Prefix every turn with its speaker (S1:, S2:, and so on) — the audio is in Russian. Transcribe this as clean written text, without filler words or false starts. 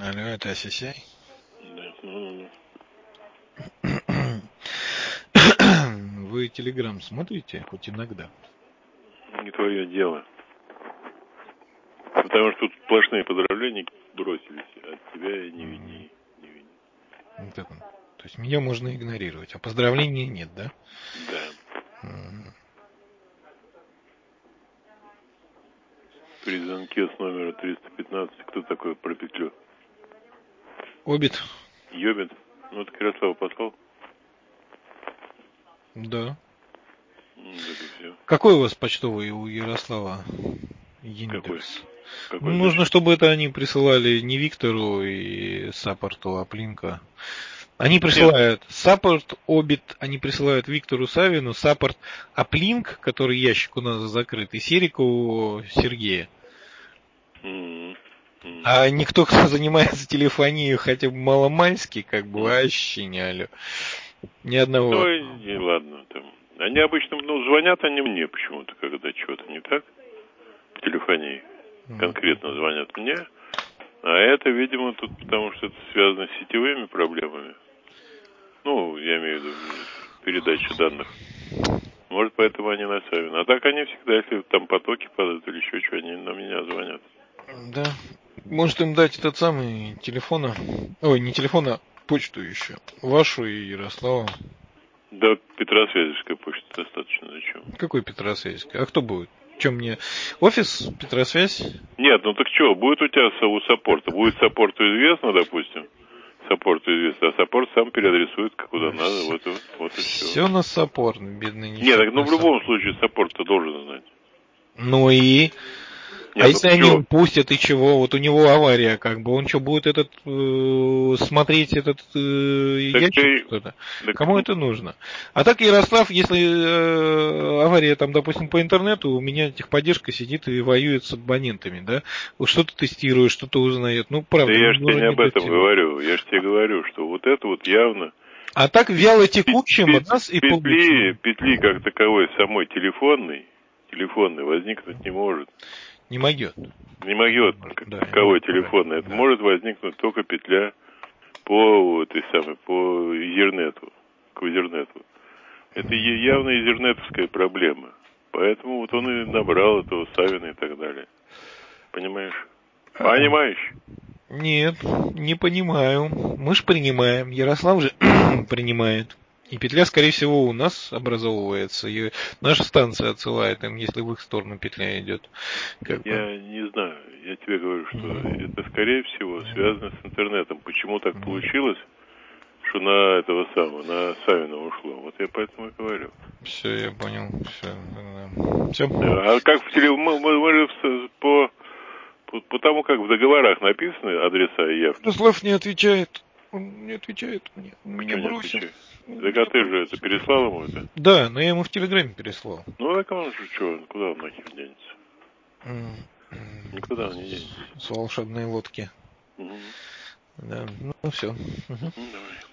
S1: Алло, это Асисяй?
S2: Да,
S1: Вы Телеграм смотрите хоть иногда?
S2: не твое дело. Потому что тут сплошные поздравления бросились. От тебя не видней.
S1: Вот это. То есть меня можно игнорировать, а поздравления нет, да?
S2: Да. При звонке с номера 315 кто такой про петлю?
S1: Обид?
S2: Ёбит. Ну, так Ярослав послал.
S1: Да.
S2: Это все.
S1: Какой у вас почтовый у Ярослава индекс?
S2: Какой
S1: Нужно,
S2: зачем?
S1: чтобы это они присылали не Виктору и саппорту, а Плинка. Они присылают саппорт Обид, они присылают Виктору Савину, саппорт Аплинк, который ящик у нас закрыт, и Серику Сергея. А никто, кто занимается телефонией хотя бы маломальски, как бы вообще не алё. Ни одного.
S2: Ну, и ладно. Там. Они обычно, звонят они мне почему-то, когда что-то не так. В телефонии. Конкретно звонят мне. А это, видимо, тут потому что это связано с сетевыми проблемами. Ну, я имею в виду передачу данных. Может, поэтому они на Савина. А так они всегда, если там потоки падают или еще что, они на меня звонят.
S1: Да. Может им дать этот самый телефона. Ой, не телефона, почту еще. Вашу и Ярослава.
S2: Да, Петросвязевская почта достаточно. Зачем?
S1: Какой Петросвязевская? А кто будет? Чем мне? Офис? Петросвязь?
S2: Нет, ну так что, будет у тебя у саппорта? Будет саппорту известно, допустим. Саппорту известно, а саппорт сам переадресует куда надо. Вот и все.
S1: Все на саппорт, бедный
S2: Нет, так, ну в любом случае саппорт-то должен знать.
S1: Ну и...
S2: Нет,
S1: а если они упустят, и чего? Вот у него авария, как бы. Он что, будет смотреть этот ящик что-то? Кому это нужно? А так Ярослав, если авария там, допустим, по интернету, у меня техподдержка сидит и воюет с абонентами, да? Вот что-то тестирует, что-то узнает. Ну, правда,
S2: да я же тебе не об этом говорю. Я же тебе говорю, что вот это вот явно...
S1: А так вяло текущим раз и получим.
S2: Петли как таковой самой телефонной возникнуть не может.
S1: Не могет.
S2: Не могет, как таковой телефонной. Это может возникнуть только петля по Ethernet, к Ethernet. Это явно Ethernet-овская проблема. Поэтому вот он и набрал этого Савина и так далее. Понимаешь? Понимаешь?
S1: Нет, не понимаю. Мы ж принимаем. Ярослав же принимает. И петля, скорее всего, у нас образовывается. И наша станция отсылает им, если в их сторону петля идет.
S2: Я не знаю. Я тебе говорю, что это, скорее всего, связано с интернетом. Почему так получилось, что на Савина ушло? Вот я поэтому и говорю.
S1: Все, я понял. Все.
S2: А как мы же по тому, как в договорах написаны адреса и явки.
S1: Ярослав не отвечает. Он не отвечает мне. Он меня бросил.
S2: Так а ты же это переслал ему это?
S1: Да, но я ему в Телеграме переслал.
S2: Ну так он же что, куда он нахер денется? Никуда он не денется.
S1: С волшебной лодки. Да, ну все.
S2: Давай.